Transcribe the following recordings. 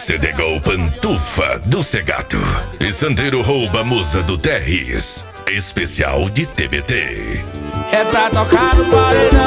Cedegol Pantufa do Segato e Santeiro rouba a musa do Terris. Especial de TBT. É pra tocar no paredão.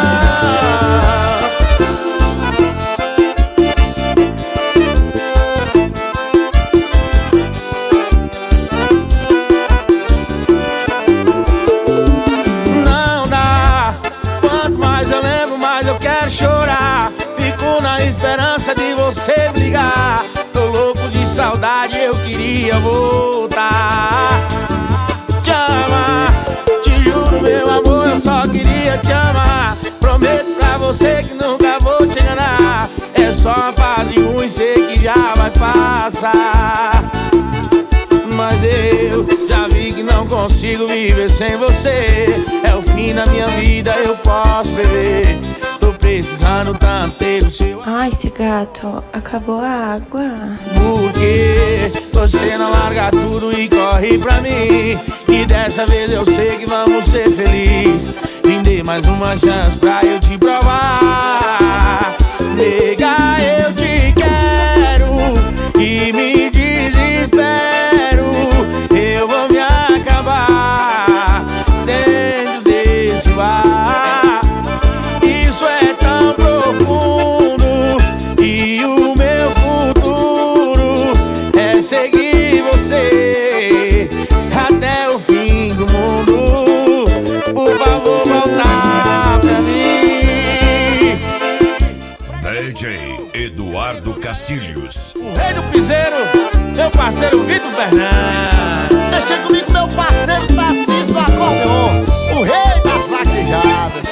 Não dá. Quanto mais eu lembro, mais eu quero chorar. Fico na esperança de você me ligar. Tô louco de saudade, eu queria voltar. Te amar, te juro, meu amor, eu só queria te amar. Prometo pra você que nunca vou te enganar. É só uma fase ruim, sei que já vai passar. Mas eu já vi que não consigo viver sem você. É o fim da minha vida, eu posso prever. Tô precisando tanto ter o seu. Ai, esse gato, acabou a água. Porque você não larga tudo e corre pra mim. E dessa vez eu sei que vamos ser felizes. Me dê mais uma chance pra eu te provar. Nega, eu te quero e me desespero. Eu vou me acabar dentro desse bar. Isso é tão profundo e o meu futuro é seguir você até o fim do mundo. Por favor, voltar pra mim. DJ Eduardo Castilhos. O rei do piseiro, meu parceiro Vitor Fernandes. Deixa comigo meu parceiro Tarcísio do acordeon, o rei das vaquejadas.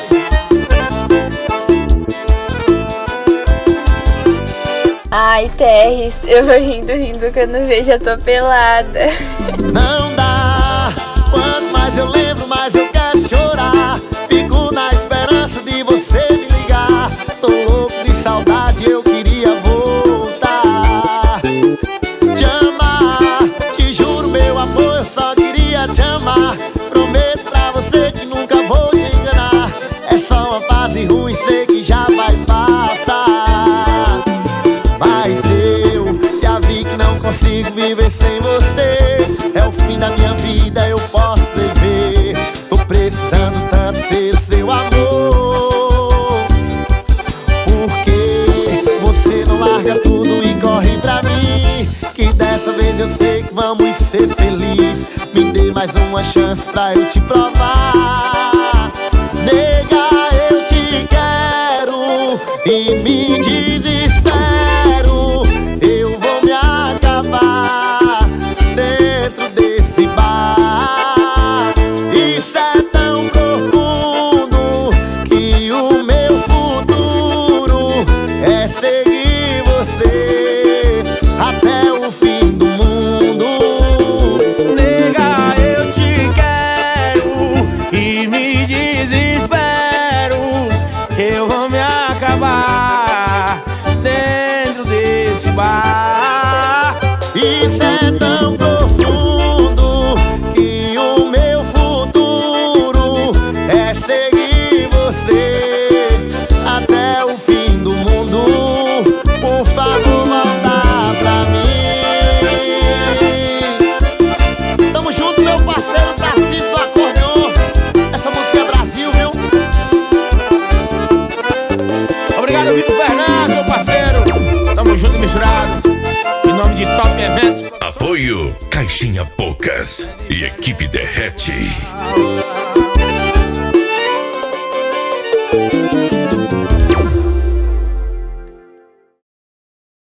Ai, Terris, eu vou rindo quando vejo a tua pelada. Não dá, quanto mais eu lembro, mais eu quero chorar. Fico na esperança de você me ligar. Tô louco de saudade, eu queria voltar. Te amar, te juro, meu amor, eu só queria te amar. Prometo pra você que nunca vou te enganar. É só uma fase ruim, sei que já vai passar. Mas eu já vi que não consigo viver sem você. É o fim da minha vida, eu posso prever. Tô precisando tanto ter o seu amor. Porque você não larga tudo e corre pra mim. Que dessa vez eu sei que vamos ser felizes. Me dê mais uma chance pra eu te provar. Nega, eu te quero e me desespero. Eu vou me acabar dentro desse bar. Isso é tão profundo que o meu futuro é seguir você até o fim do mundo. Nega, eu te quero e me desespero. Eu vou me acabar dentro desse bar. Isso é tão profundo que o meu futuro é seguir você até o fim do mundo. Por favor, volta pra mim. Tamo junto, meu parceiro Tarcísio do acordeon. Essa música é Brasil, viu? Obrigado, Vitor Fernandes, meu parceiro. Tamo junto e misturado. Em nome de Top Eventos. Apoio Caixinha Poucas e Equipe Derrete.